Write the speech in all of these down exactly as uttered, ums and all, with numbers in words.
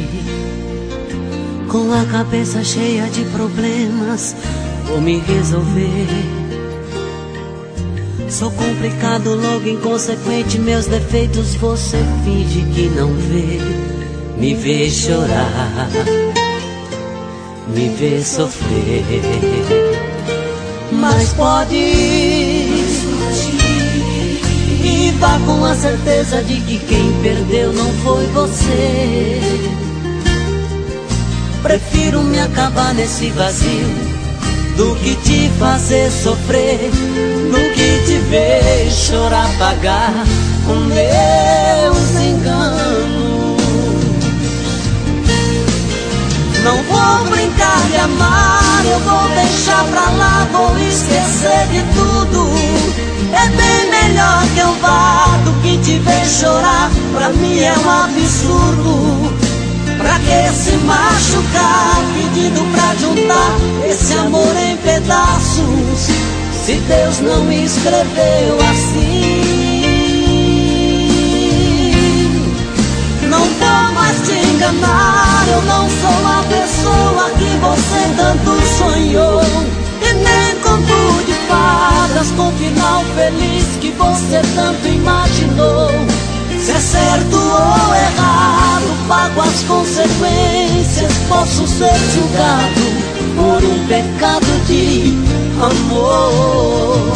com a cabeça cheia de problemas, vou me resolver. Sou complicado, logo inconsequente, meus defeitos você finge que não vê. Me vê chorar, me vê sofrer, mas pode ir e vá com a certeza de que quem perdeu não foi você. Prefiro me acabar nesse vazio do que te fazer sofrer, do que te ver chorar, pagar com meus enganos. Não vou brincar de amar, eu vou deixar pra lá, vou esquecer de tudo. É bem melhor que eu vá do que te ver chorar, pra mim é um absurdo. Pra que se machucar, pedindo pra juntar esse amor em pedaços, se Deus não escreveu assim? Não vou mais te enganar, eu não sou a pessoa que você tanto sonhou, e nem conto de fadas com final feliz que você tanto imaginou. Se é certo ou errado, pago as consequências, posso ser julgado por um pecado de amor.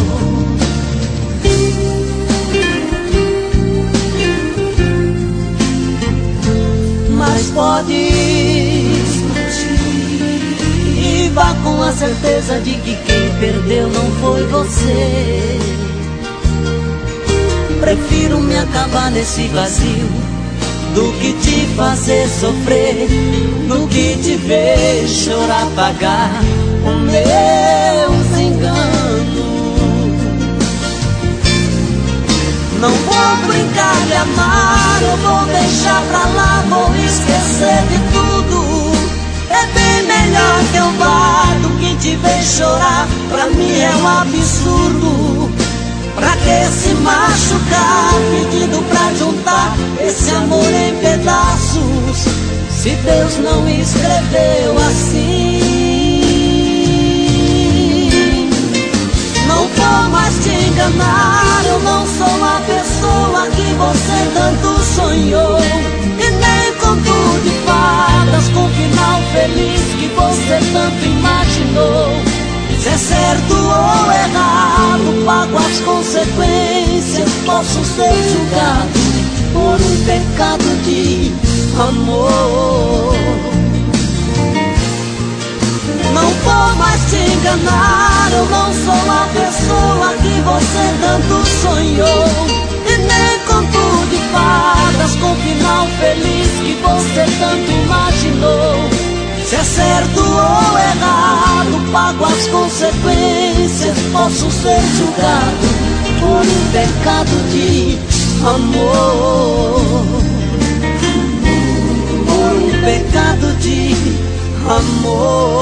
Mas pode ir e vá com a certeza de que quem perdeu não foi você. Prefiro me acabar nesse vazio do que te fazer sofrer, do que te ver chorar, pagar com meus enganos. Não vou brincar de amar, eu vou deixar pra lá, vou esquecer de tudo. É bem melhor que eu vá do que te ver chorar, pra mim é um absurdo. Pra que se machucar, pedindo pra juntar esse amor em pedaços, se Deus não escreveu assim? Não vou mais te enganar, eu não sou a pessoa que você tanto sonhou, e nem conto de fadas com final feliz que você tanto imaginou. Se é certo ou errado, pago as consequências, posso ser julgado por um pecado de amor. Não vou mais te enganar, eu não sou a pessoa que você tanto sonhou, e nem conto de fadas com final feliz que você tanto imaginou. Se é certo ou errado, pago as consequências, posso ser julgado por um pecado de amor, por um pecado de amor.